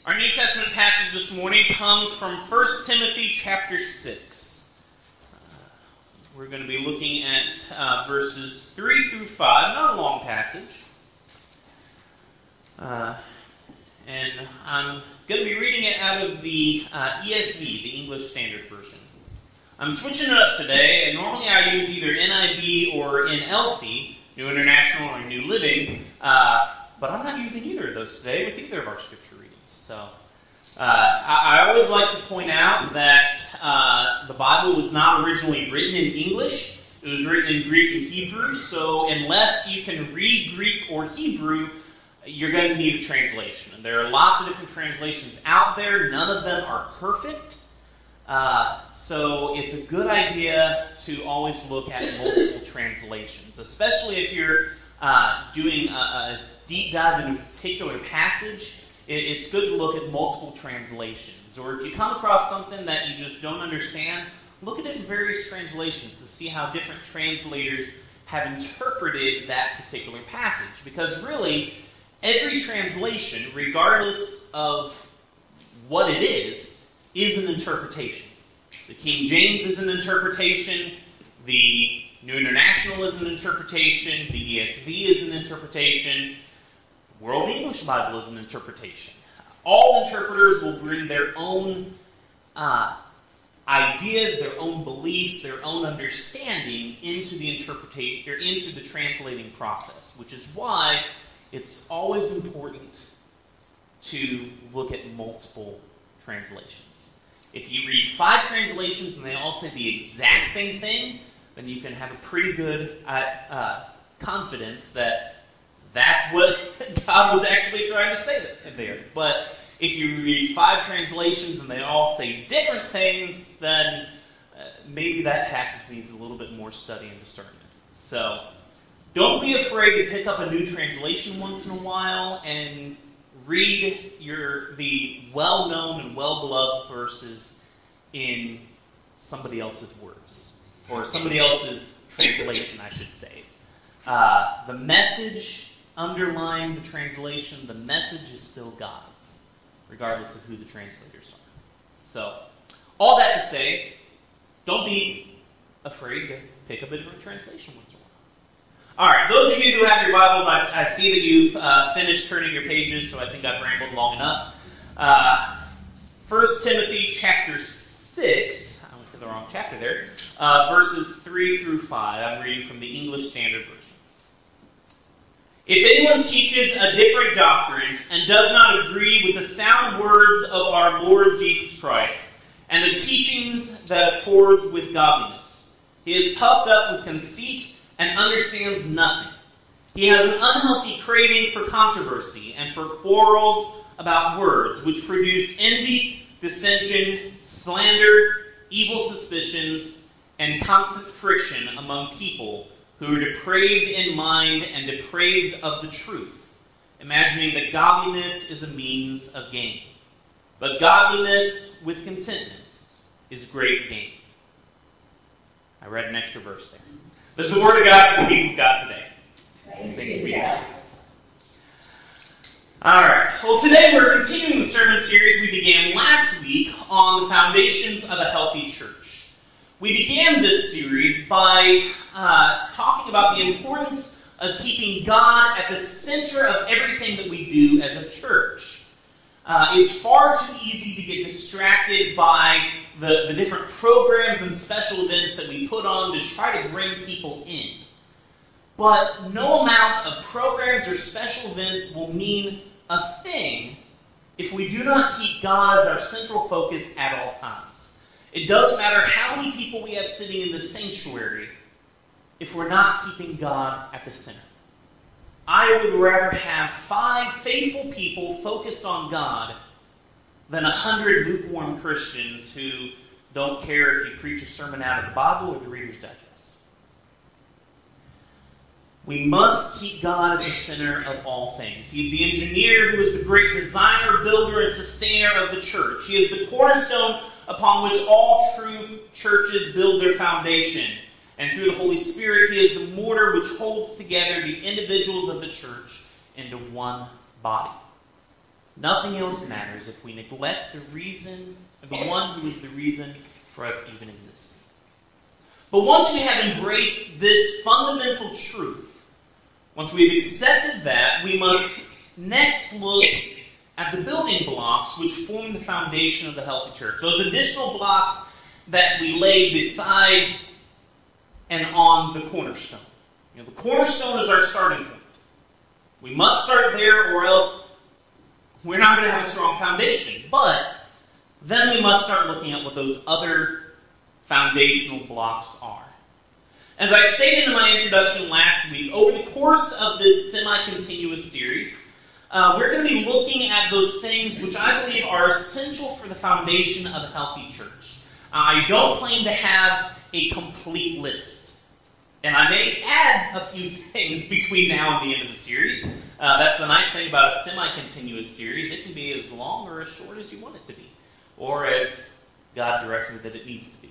Our New Testament passage this morning comes from 1 Timothy chapter 6. We're going to be looking at verses 3 through 5, not a long passage. And I'm going to be reading it out of the ESV, the English Standard Version. I'm switching it up today, and normally I use either NIV or NLT, New International or New Living, but I'm not using either of those today with either of our scripture readings. So I always like to point out that the Bible was not originally written in English. It was written in Greek and Hebrew, so unless you can read Greek or Hebrew, you're going to need a translation. And there are lots of different translations out there. None of them are perfect. So it's a good idea to always look at multiple translations, especially if you're doing a deep dive into a particular passage. It's good to look at multiple translations. Or if you come across something that you just don't understand, look at it in various translations to see how different translators have interpreted that particular passage. Because really, every translation, regardless of what it is an interpretation. The King James is an interpretation. The New International is an interpretation. The ESV is an interpretation. The World English Bible is an interpretation. All interpreters will bring their own ideas, their own beliefs, their own understanding into the interpretation or into the translating process, which is why it's always important to look at multiple translations. If you read 5 translations and they all say the exact same thing, then you can have a pretty good confidence that that's what God was actually trying to say there. But if you read 5 translations and they all say different things, then maybe that passage needs a little bit more study and discernment. So don't be afraid to pick up a new translation once in a while and read the well-known and well-beloved verses in somebody else's words, or somebody else's translation, I should say. The message underlying the translation, the message is still God's, regardless of who the translators are. So, all that to say, don't be afraid to pick up a different translation once in a while. Alright, those of you who have your Bibles, I see that you've finished turning your pages, so I think I've rambled long enough. 1 Timothy chapter 6, I went to the wrong chapter there, verses 3 through 5. I'm reading from the English Standard Version. If anyone teaches a different doctrine and does not agree with the sound words of our Lord Jesus Christ and the teachings that accords with godliness, he is puffed up with conceit and understands nothing. He has an unhealthy craving for controversy and for quarrels about words, which produce envy, dissension, slander, evil suspicions, and constant friction among people who are depraved in mind and depraved of the truth, imagining that godliness is a means of gain. But godliness with contentment is great gain. I read an extra verse there. This is the word of God for the people of God today. Thanks be to God. Alright, well today we're continuing the sermon series we began last week on the foundations of a healthy church. We began this series by talking about the importance of keeping God at the center of everything that we do as a church. It's far too easy to get distracted by the different programs and special events that we put on to try to bring people in. But no amount of programs or special events will mean a thing if we do not keep God as our central focus at all times. It doesn't matter how many people we have sitting in the sanctuary if we're not keeping God at the center. I would rather have 5 faithful people focused on God than 100 lukewarm Christians who don't care if you preach a sermon out of the Bible or the Reader's Digest. We must keep God at the center of all things. He's the engineer who is the great designer, builder, and sustainer of the church. He is the cornerstone upon which all true churches build their foundation. And through the Holy Spirit, He is the mortar which holds together the individuals of the church into one body. Nothing else matters if we neglect the one who is the reason for us even existing. But once we have embraced this fundamental truth, once we've accepted that, we must next look at the building blocks which form the foundation of the healthy church. Those additional blocks that we lay beside and on the cornerstone. The cornerstone is our starting point. We must start there, or else we're not going to have a strong foundation. But then we must start looking at what those other foundational blocks are. As I stated in my introduction last week, over the course of this semi-continuous series, we're going to be looking at those things which I believe are essential for the foundation of a healthy church. I don't claim to have a complete list. And I may add a few things between now and the end of the series. That's the nice thing about a semi-continuous series. It can be as long or as short as you want it to be, or as God directs me that it needs to be.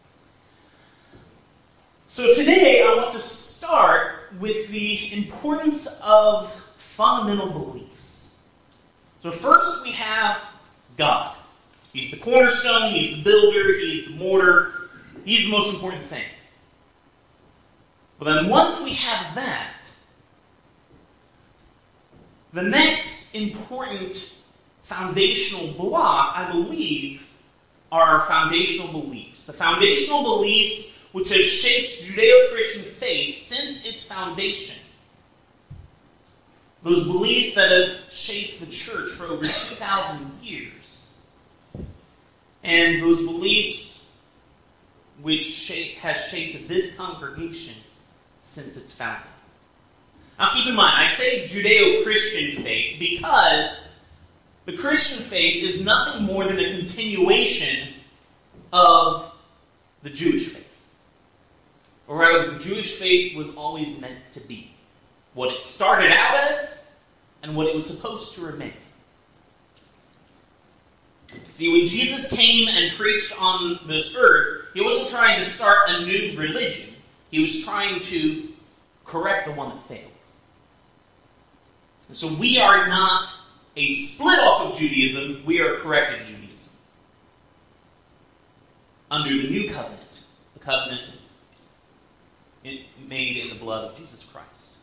So today I want to start with the importance of fundamental beliefs. So first we have God. He's the cornerstone, He's the builder, He's the mortar. He's the most important thing. But then once we have that, the next important foundational block, I believe, are our foundational beliefs. The foundational beliefs which have shaped Judeo-Christian faith since its foundation. Those beliefs that have shaped the church for over 2,000 years. And those beliefs which has shaped this congregation since its founding. Now keep in mind, I say Judeo-Christian faith because the Christian faith is nothing more than a continuation of the Jewish faith. Or rather, the Jewish faith was always meant to be. What it started out as, and what it was supposed to remain. See, when Jesus came and preached on this earth, He wasn't trying to start a new religion. He was trying to correct the one that failed. And so we are not a split off of Judaism, we are corrected Judaism. Under the new covenant, the covenant made in the blood of Jesus Christ.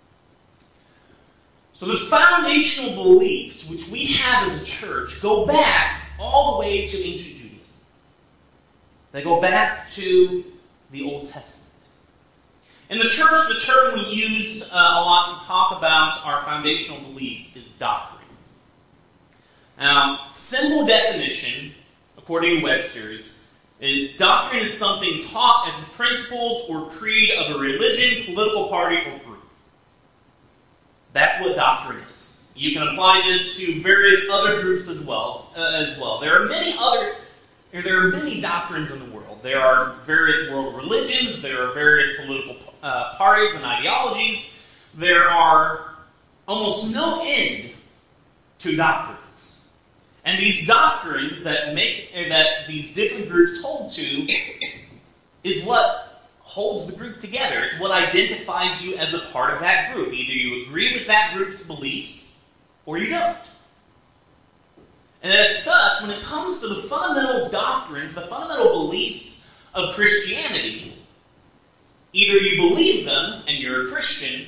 So the foundational beliefs which we have as a church go back all the way to ancient Judaism. They go back to the Old Testament. In the church, the term we use a lot to talk about our foundational beliefs is doctrine. Now, simple definition, according to Webster's, is doctrine is something taught as the principles or creed of a religion, political party, or group. That's what doctrine is. You can apply this to various other groups as well. There are many doctrines in the world. There are various world religions. There are various political parties and ideologies. There are almost no end to doctrines. And these doctrines that these different groups hold to is what holds the group together. It's what identifies you as a part of that group. Either you agree with that group's beliefs or you don't. And as such, when it comes to the fundamental doctrines, the fundamental beliefs of Christianity, either you believe them and you're a Christian,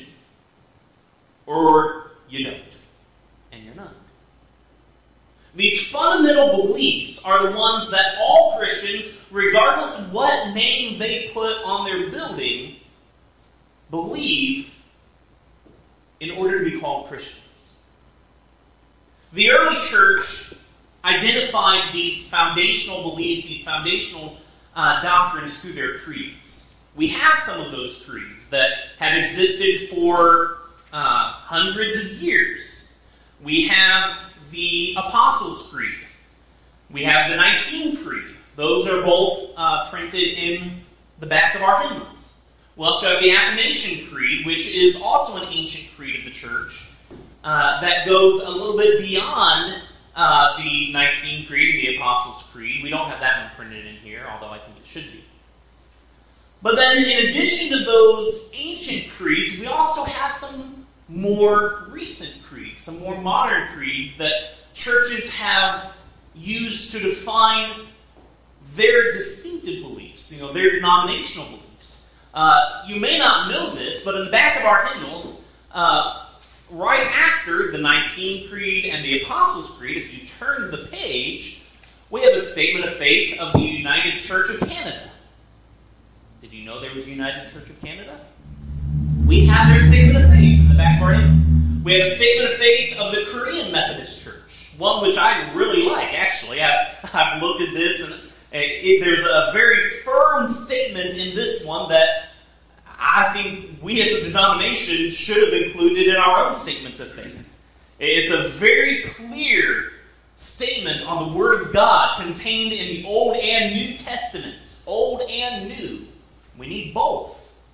or you don't, and you're not. These fundamental beliefs are the ones that all Christians, regardless of what name they put on their building, believe in order to be called Christians. The early church identified these foundational beliefs, these foundational doctrines through their creeds. We have some of those creeds that have existed for hundreds of years. We have the Apostles' Creed. We have the Nicene Creed. Those are both printed in the back of our hymnals. We also have the Athanasian Creed, which is also an ancient creed of the church that goes a little bit beyond the Nicene Creed and the Apostles' Creed. We don't have that one printed in here, although I think it should be. But then in addition to those ancient creeds, we also have some more recent creeds, some more modern creeds that churches have used to define their distinctive beliefs, their denominational beliefs. You may not know this, but in the back of our hymnals, right after the Nicene Creed and the Apostles' Creed, if you turn the page, we have a statement of faith of the United Church of Canada. Did you know there was a United Church of Canada? We have their statement of faith in the back of our hymnal. We have a statement of faith of the Korean Methodist Church, one which I really like, actually. I've looked at this, and there's a very firm statement in this one that I think we as a denomination should have included in our own statements of faith. It's a very clear statement on the Word of God contained in the Old and New Testaments. Old and New. We need both.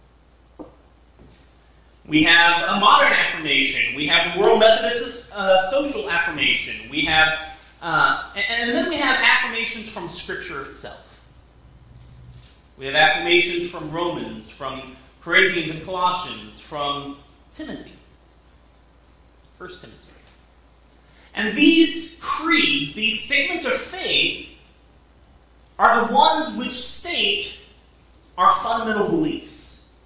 We have a modern affirmation. We have the World Methodist social affirmation. We have, and then we have affirmations from Scripture itself. We have affirmations from Romans, from Corinthians and Colossians, from Timothy, 1 Timothy. And these creeds, these statements of faith, are the ones which state our fundamental beliefs.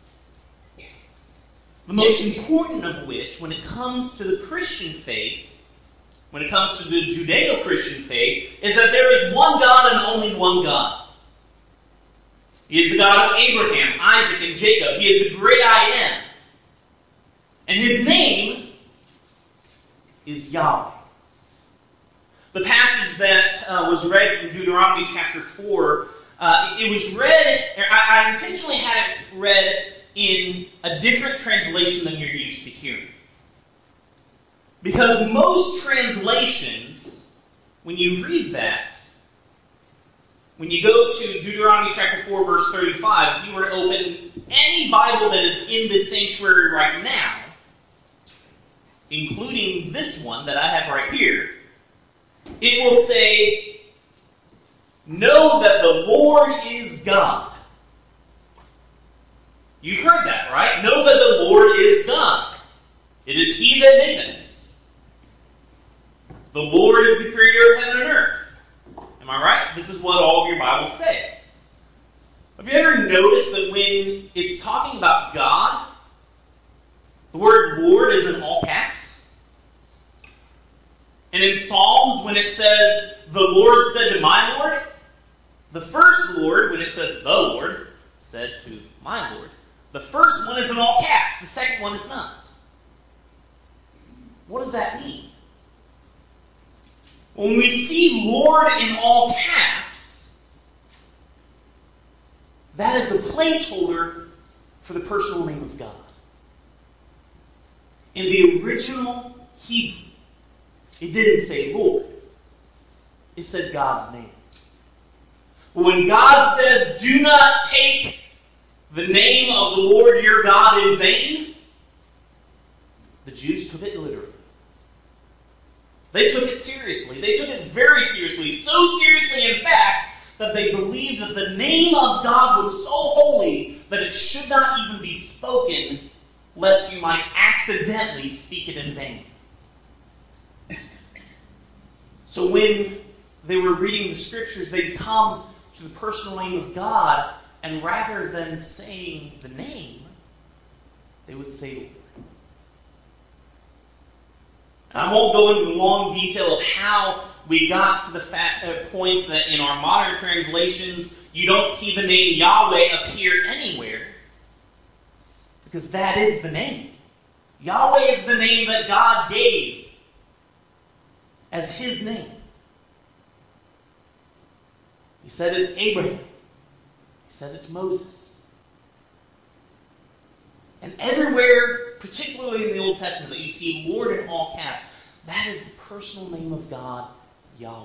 The most important of which, when it comes to the Christian faith, when it comes to the Judeo-Christian faith, is that there is one God and only one God. He is the God of Abraham, Isaac, and Jacob. He is the great I am. And His name is Yahweh. The passage that was read from Deuteronomy chapter 4, it was read, I intentionally had it read in a different translation than you're used to hearing. Because most translations, when you read that, when you go to Deuteronomy chapter 4, verse 35, if you were to open any Bible that is in this sanctuary right now, including this one that I have right here, it will say, "Know that the Lord is God." You've heard that, right? Know that the Lord is God. It is He that made us. The Lord is the creator of heaven and earth. Am I right? This is what all of your Bibles say. Have you ever noticed that when it's talking about God, the word Lord is in all caps? And in Psalms, when it says, "The Lord said to my Lord," the first Lord, when it says "the Lord," said to my Lord, the first one is in all caps. The second one is not. What does that mean? When we see Lord in all caps, that is a placeholder for the personal name of God. In the original Hebrew, it didn't say Lord. It said God's name. But when God says, "Do not take the name of the Lord your God in vain," the Jews took it literally. They took it seriously. They took it very seriously. So seriously, in fact, that they believed that the name of God was so holy that it should not even be spoken, lest you might accidentally speak it in vain. So when they were reading the Scriptures, they'd come to the personal name of God, and rather than saying the name, they would say Lord. And I won't go into the long detail of how we got to the point that in our modern translations, you don't see the name Yahweh appear anywhere, because that is the name. Yahweh is the name that God gave as His name. He said it to Abraham. He said it to Moses. And everywhere, particularly in the Old Testament, that you see Lord in all caps, that is the personal name of God, Yahweh.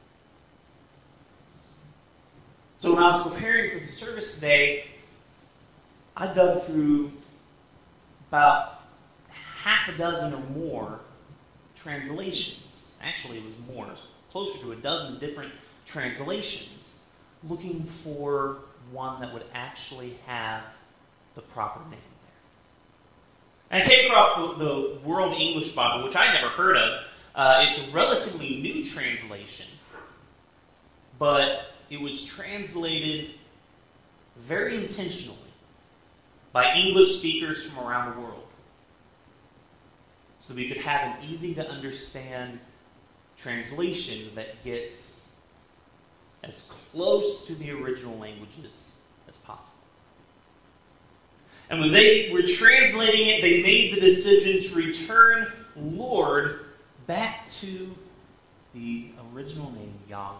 So when I was preparing for the service today, I dug through about half a dozen or more translations. Actually, it was more. It was closer to a dozen different translations, looking for one that would actually have the proper name there. And I came across the World English Bible, which I never heard of, It's a relatively new translation, but it was translated very intentionally by English speakers from around the world, so we could have an easy-to-understand translation that gets as close to the original languages as possible. And when they were translating it, they made the decision to return Lord back to the original name, Yahweh.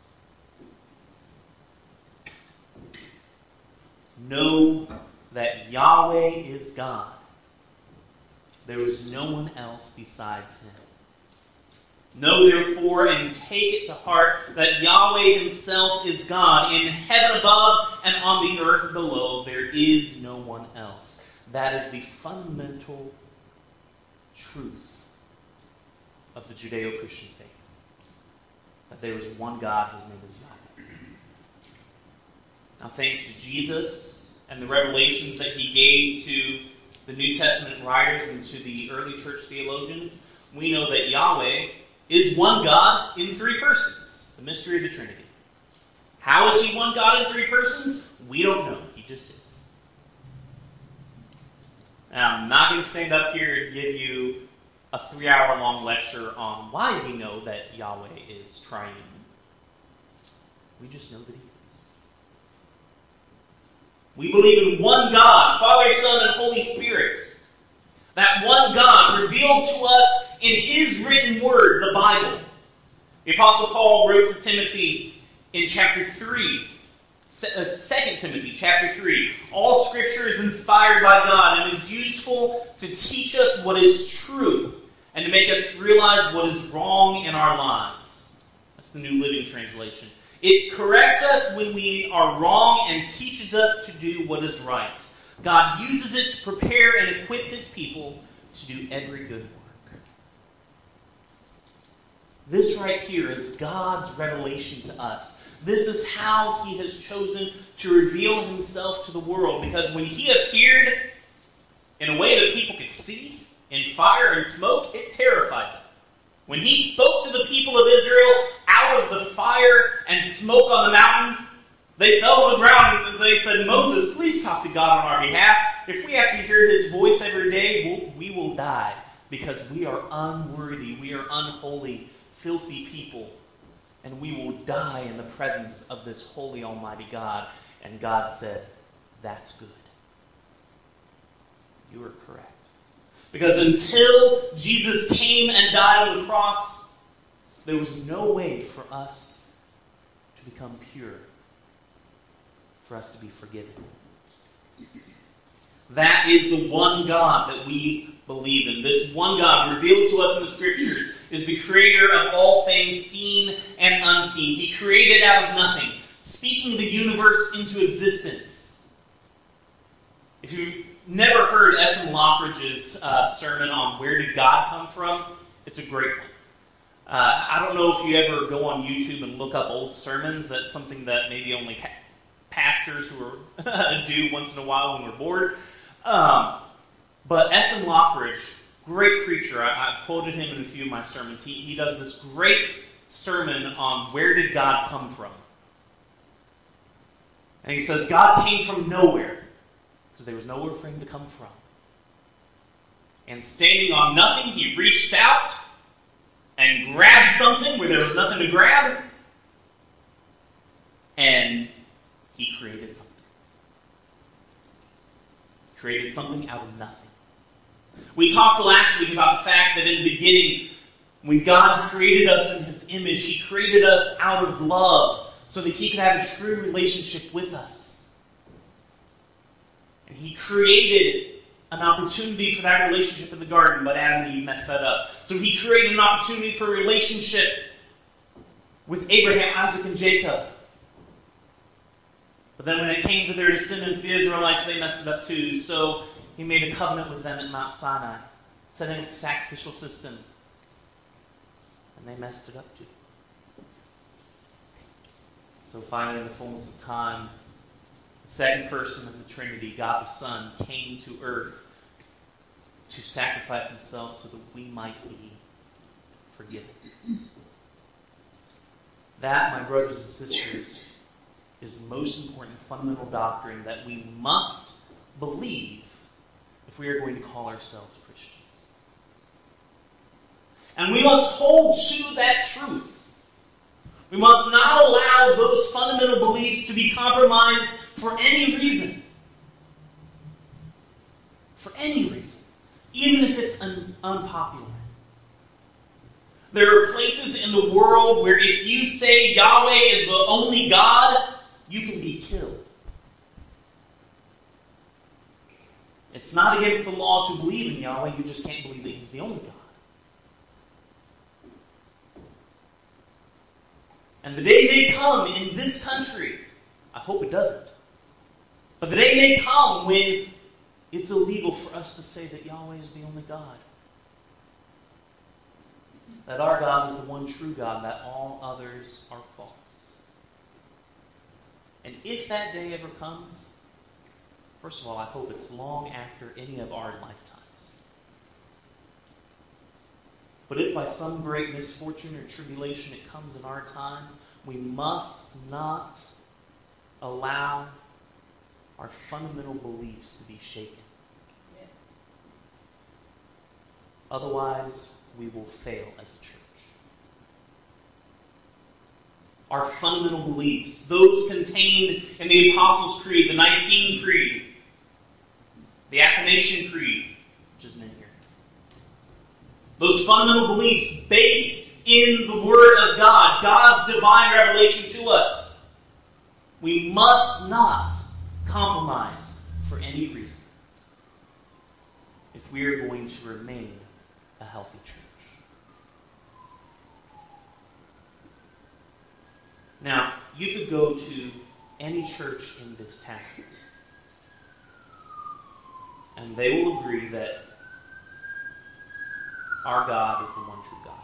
Know that Yahweh is God. There is no one else besides Him. Know therefore and take it to heart that Yahweh Himself is God. In heaven above and on the earth below, there is no one else. That is the fundamental truth of the Judeo-Christian faith. That there is one God whose name is Yahweh. Now, thanks to Jesus and the revelations that He gave to the New Testament writers and to the early church theologians, we know that Yahweh is one God in three persons. The mystery of the Trinity. How is He one God in three persons? We don't know. He just is. Now, I'm not going to stand up here and give you a 3-hour-long lecture on why we know that Yahweh is triune. We just know that He is. We believe in one God, Father, Son, and Holy Spirit. That one God revealed to us in His written word, the Bible. The Apostle Paul wrote to Timothy in chapter 3, 2 Timothy chapter 3, all Scripture is inspired by God and is useful to teach us what is true and to make us realize what is wrong in our lives. That's the New Living Translation. It corrects us when we are wrong and teaches us to do what is right. God uses it to prepare and equip His people to do every good work. This right here is God's revelation to us. This is how He has chosen to reveal Himself to the world. Because when He appeared in a way that people could see, in fire and smoke, it terrified them. When He spoke to the people of Israel out of the fire and smoke on the mountain, they fell to the ground and they said, Moses, please talk to God on our behalf. If we have to hear His voice every day, we will die because we are unworthy, we are unholy, filthy people. And we will die in the presence of this holy, almighty God. And God said, that's good. You are correct. Because until Jesus came and died on the cross, there was no way for us to become pure, for us to be forgiven. That is the one God that we believe in. This one God revealed to us in the Scriptures is the creator of all things seen and unseen. He created out of nothing, speaking the universe into existence. If you've never heard S.M. Lockridge's sermon on Where Did God Come From, it's a great one. I don't know if you ever go on YouTube and look up old sermons. That's something that maybe only pastors who are do once in a while when we're bored. But S.M. Lockridge, great preacher. I quoted him in a few of my sermons. He does this great sermon on where did God come from. And he says God came from nowhere. Because there was nowhere for Him to come from. And standing on nothing, He reached out and grabbed something where there was nothing to grab. And He created something. Created something out of nothing. We talked last week about the fact that in the beginning, when God created us in His image, He created us out of love so that He could have a true relationship with us. And He created an opportunity for that relationship in the garden, but Adam and Eve messed that up. So He created an opportunity for a relationship with Abraham, Isaac, and Jacob. But then when it came to their descendants, the Israelites, they messed it up too. So He made a covenant with them at Mount Sinai, setting up a sacrificial system. And they messed it up too. So finally, in the fullness of time, the second person of the Trinity, God the Son, came to earth to sacrifice Himself so that we might be forgiven. That, my brothers and sisters, is the most important fundamental doctrine that we must believe if we are going to call ourselves Christians. And we must hold to that truth. We must not allow those fundamental beliefs to be compromised for any reason. For any reason. Even if it's unpopular. There are places in the world where if you say Yahweh is the only God, you can be killed. It's not against the law to believe in Yahweh, you just can't believe that He's the only God. And the day may come in this country, I hope it doesn't, but the day may come when it's illegal for us to say that Yahweh is the only God. That our God is the one true God, that all others are false. And if that day ever comes, first of all, I hope it's long after any of our lifetimes. But if by some great misfortune or tribulation it comes in our time, we must not allow our fundamental beliefs to be shaken. Otherwise, we will fail as a church. Our fundamental beliefs, those contained in the Apostles' Creed, the Nicene Creed, the Athanasian Creed, which isn't in here. Those fundamental beliefs based in the Word of God, God's divine revelation to us. We must not compromise for any reason if we are going to remain a healthy church. Now, you could go to any church in this town, and they will agree that our God is the one true God.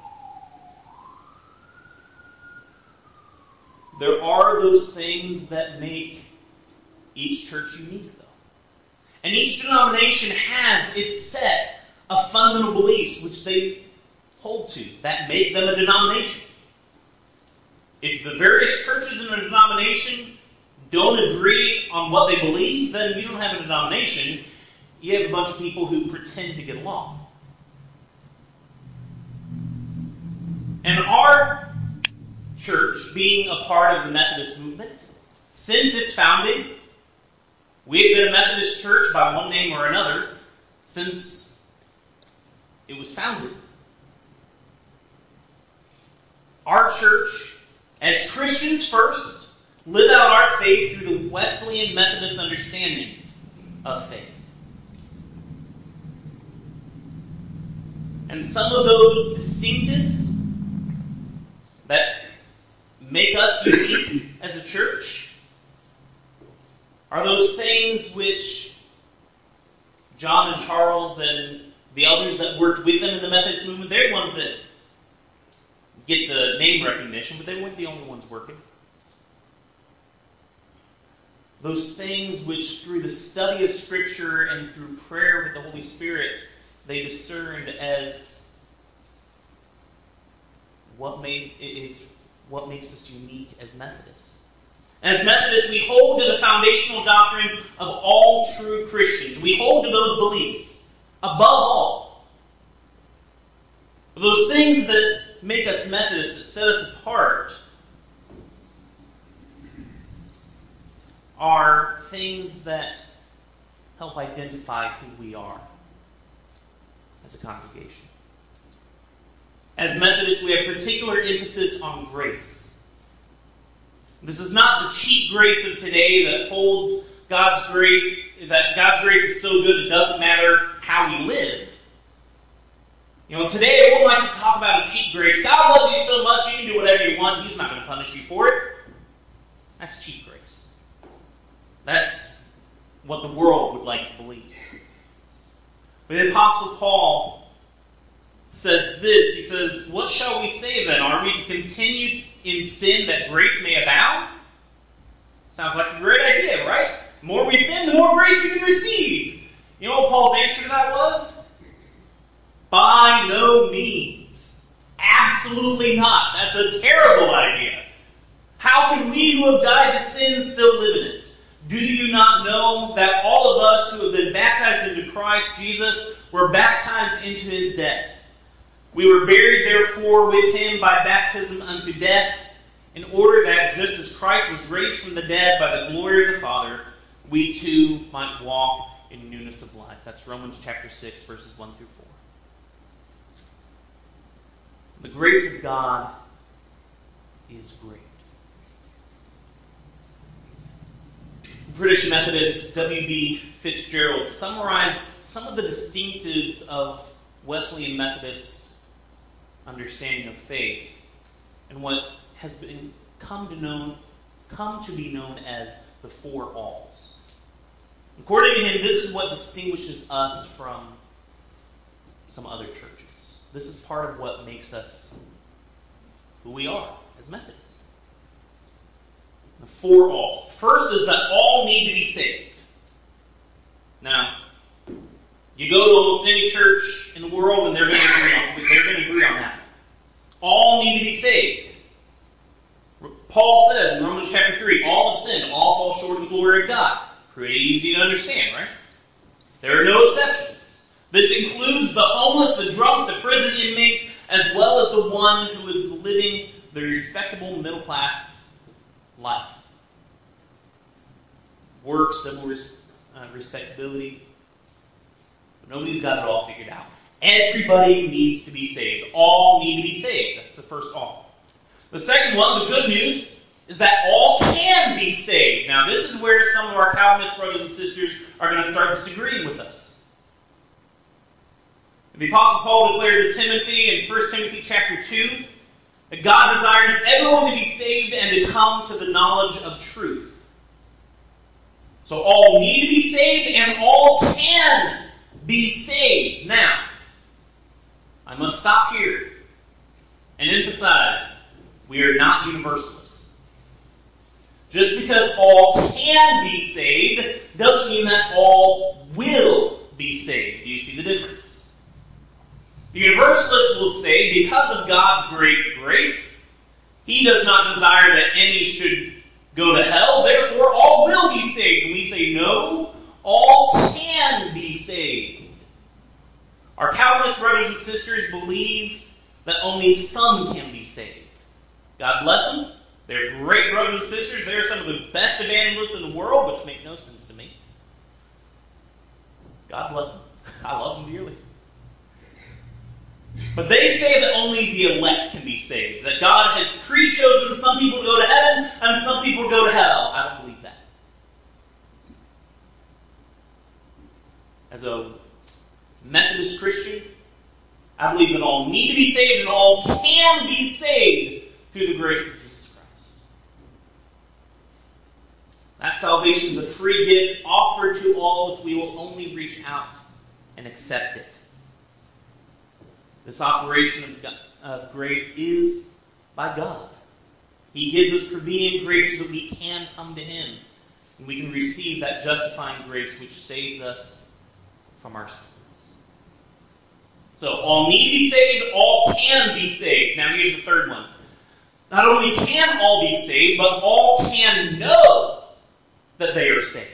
There are those things that make each church unique, though. And each denomination has its set of fundamental beliefs which they hold to, that make them a denomination. If the various churches in a denomination don't agree on what they believe, then you don't have a denomination. You have a bunch of people who pretend to get along. And our church, being a part of the Methodist movement, since its founding, we have been a Methodist church by one name or another since it was founded. Our church, as Christians first, live out our faith through the Wesleyan Methodist understanding of faith. And some of those distinctives that make us unique as a church are those things which John and Charles and the elders that worked with them in the Methodist movement, they're the ones that get the name recognition, but they weren't the only ones working. Those things which through the study of Scripture and through prayer with the Holy Spirit, they discerned as what makes us unique as Methodists. As Methodists, we hold to the foundational doctrines of all true Christians. We hold to those beliefs above all. Those things that make us Methodists, that set us apart, are things that help identify who we are as a congregation. As Methodists, we have particular emphasis on grace. This is not the cheap grace of today that holds God's grace, that God's grace is so good it doesn't matter how we live. You know, today everyone likes to talk about a cheap grace. God loves you so much, you can do whatever you want. He's not going to punish you for it. That's cheap grace. That's what the world would like to believe. But the Apostle Paul says this. He says, "What shall we say then? Are we to continue in sin that grace may abound?" Sounds like a great idea, right? The more we sin, the more grace we can receive. You know what Paul's answer to that was? By no means. Absolutely not. That's a terrible idea. How can we who have died to sin still live in it? Do you not know that all of us who have been baptized into Christ Jesus were baptized into his death? We were buried therefore with him by baptism unto death, in order that just as Christ was raised from the dead by the glory of the Father, we too might walk in newness of life. That's Romans chapter 6, verses 1 through 4. The grace of God is great. British Methodist W.B. Fitzgerald summarized some of the distinctives of Wesleyan Methodist understanding of faith and what has been come to be known as the four alls. According to him, this is what distinguishes us from some other churches. This is part of what makes us who we are as Methodists. The four alls. First is that all need to be saved. Now, you go to almost any church in the world and they're going to agree on that. All need to be saved. Paul says in Romans chapter 3, all have sinned, all fall short of the glory of God. Pretty easy to understand, right? There are no exceptions. This includes the homeless, the drunk, the prison inmate, as well as the one who is living the respectable middle class life. Work, civil respectability. But nobody's got it all figured out. Everybody needs to be saved. All need to be saved. That's the first all. The second one, the good news, is that all can be saved. Now, this is where some of our Calvinist brothers and sisters are going to start disagreeing with us. The Apostle Paul declared to Timothy in 1 Timothy chapter 2 that God desires everyone to be saved and to come to the knowledge of truth. So all need to be saved and all can be saved. Now, I must stop here and emphasize we are not universalists. Just because all can be saved doesn't mean that all will be saved. Do you see the difference? The universalist will say, because of God's great grace, he does not desire that any should go to hell, therefore all will be saved. And we say, no, all can be saved. Our Calvinist brothers and sisters believe that only some can be saved. God bless them. They're great brothers and sisters. They're some of the best evangelists in the world, which make no sense to me. God bless them. I love them dearly. But they say that only the elect can be saved. That God has pre-chosen some people to go to heaven and some people to go to hell. I don't believe that. As a Methodist Christian, I believe that all need to be saved and all can be saved through the grace of Jesus Christ. That salvation is a free gift offered to all if we will only reach out and accept it. This operation of grace is by God. He gives us prevenient grace so that we can come to Him. And we can receive that justifying grace which saves us from our sins. So, all need to be saved, all can be saved. Now here's the third one. Not only can all be saved, but all can know that they are saved.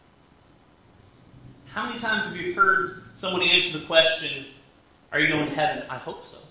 How many times have you heard someone answer the question, are you going to heaven? I hope so.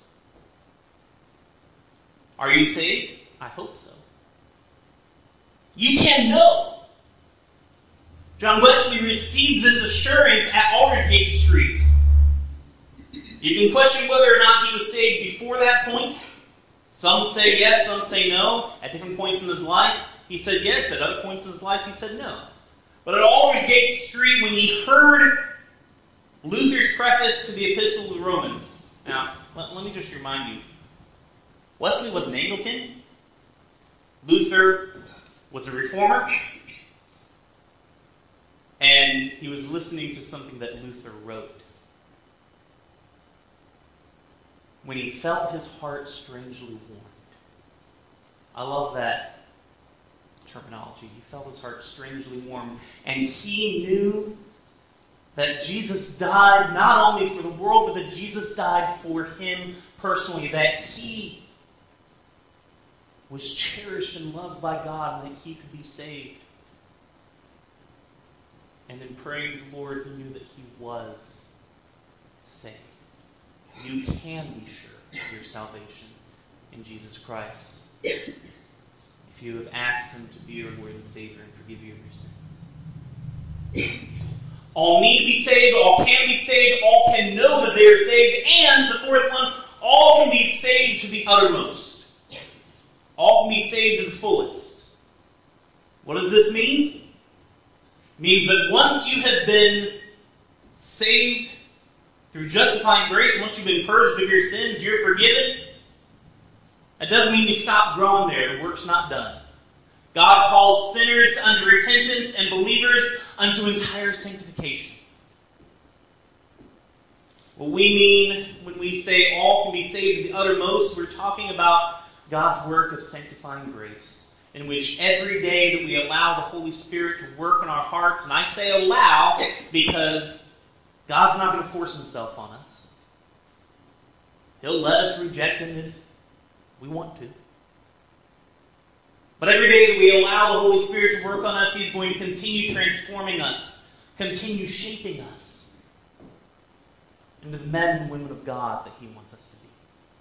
Are you saved? I hope so. You can know. John Wesley received this assurance at Aldersgate Street. You can question whether or not he was saved before that point. Some say yes, some say no. At different points in his life, he said yes. At other points in his life, he said no. But at Aldersgate Street, when he heard Luther's preface to the Epistle to the Romans. Now, let me just remind you. Wesley was an Anglican. Luther was a Reformer. And he was listening to something that Luther wrote. When he felt his heart strangely warmed. I love that terminology. He felt his heart strangely warmed. And he knew That Jesus died not only for the world, but that Jesus died for him personally. That he was cherished and loved by God and that he could be saved. And in praying to the Lord, he knew that he was saved. You can be sure of your salvation in Jesus Christ if you have asked him to be your Lord and Savior and forgive you of your sins. All need to be saved, all can be saved, all can know that they are saved, and the fourth one, all can be saved to the uttermost. All can be saved to the fullest. What does this mean? It means that once you have been saved through justifying grace, once you've been purged of your sins, you're forgiven. That doesn't mean you stop growing there. The work's not done. God calls sinners unto repentance and believers unto entire sanctification. What we mean when we say all can be saved to the uttermost, we're talking about God's work of sanctifying grace, in which every day that we allow the Holy Spirit to work in our hearts, and I say allow because God's not going to force himself on us. He'll let us reject him if we want to. But every day that we allow the Holy Spirit to work on us, he's going to continue transforming us, continue shaping us into the men and women of God that he wants us to be.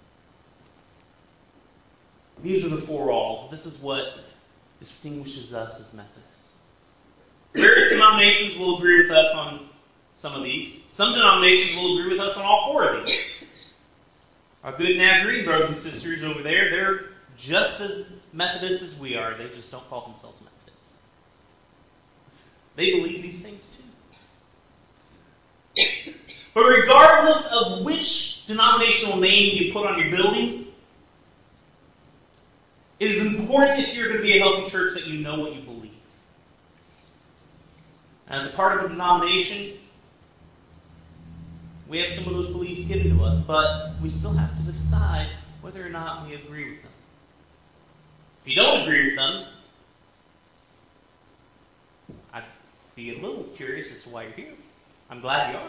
These are the four alls. This is what distinguishes us as Methodists. Various denominations will agree with us on some of these. Some denominations will agree with us on all four of these. Our good Nazarene brothers and sisters over there, they're just as Methodist as we are. They just don't call themselves Methodists. They believe these things too. But regardless of which denominational name you put on your building, it is important if you're going to be a healthy church that you know what you believe. As a part of a denomination, we have some of those beliefs given to us, but we still have to decide whether or not we agree with them. If you don't agree with them, I'd be a little curious as to why you're here. I'm glad you are.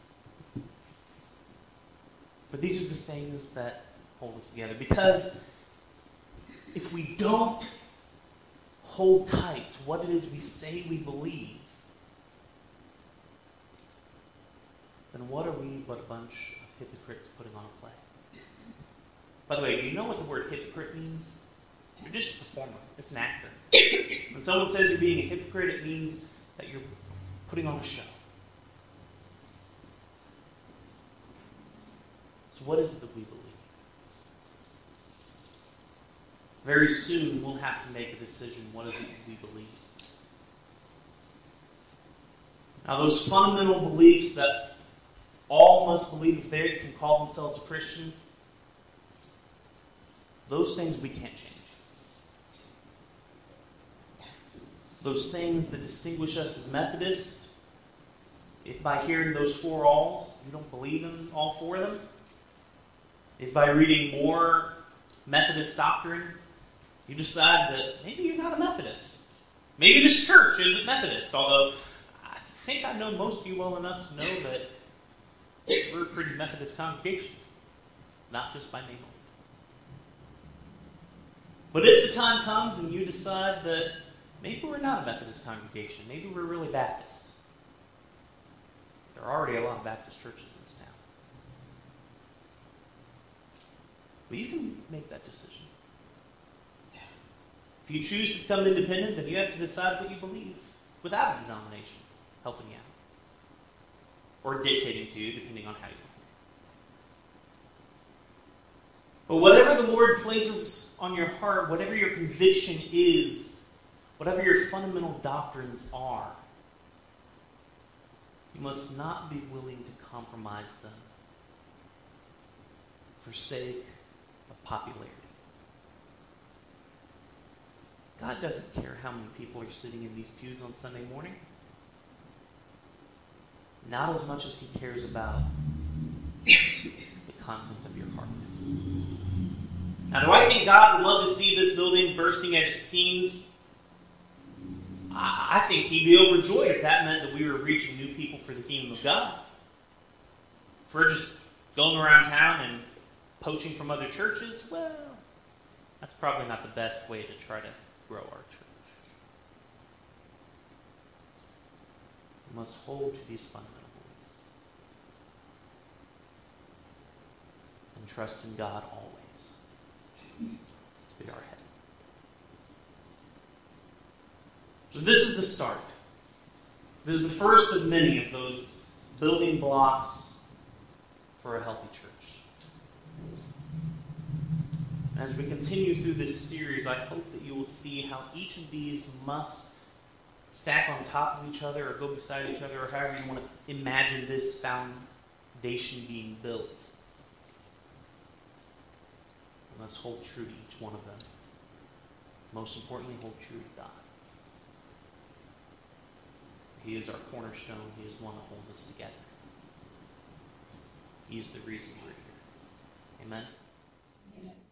But these are the things that hold us together. Because if we don't hold tight to what it is we say we believe, then what are we but a bunch of hypocrites putting on a play? By the way, do you know what the word hypocrite means? You're just a performer. It's an actor. When someone says you're being a hypocrite, it means that you're putting on a show. So what is it that we believe? Very soon we'll have to make a decision. What is it that we believe? Now those fundamental beliefs that all must believe if they can call themselves a Christian, those things we can't change. Those things that distinguish us as Methodists, if by hearing those four alls you don't believe in all four of them, if by reading more Methodist doctrine you decide that maybe you're not a Methodist, maybe this church isn't Methodist, although I think I know most of you well enough to know that we're a pretty Methodist congregation, not just by name only. But if the time comes and you decide that maybe we're not a Methodist congregation, maybe we're really Baptist. There are already a lot of Baptist churches in this town. But you can make that decision. If you choose to become independent, then you have to decide what you believe without a denomination helping you out. Or dictating to you, depending on how you want. But whatever the Lord places on your heart, whatever your conviction is, whatever your fundamental doctrines are, you must not be willing to compromise them for sake of popularity. God doesn't care how many people are sitting in these pews on Sunday morning. Not as much as he cares about the content of your heart. Now, do I think God would love to see this building bursting at its seams? I I think he'd be overjoyed if that meant that we were reaching new people for the kingdom of God. If we're just going around town and poaching from other churches, well, that's probably not the best way to try to grow our church. We must hold to these fundamental beliefs and trust in God always to be our head. So this is the start. This is the first of many of those building blocks for a healthy church. As we continue through this series, I hope that you will see how each of these must stack on top of each other or go beside each other, or however you want to imagine this foundation being built. We must hold true to each one of them. Most importantly, hold true to God. He is our cornerstone. He is the one that holds us together. He is the reason we're here. Amen? Amen.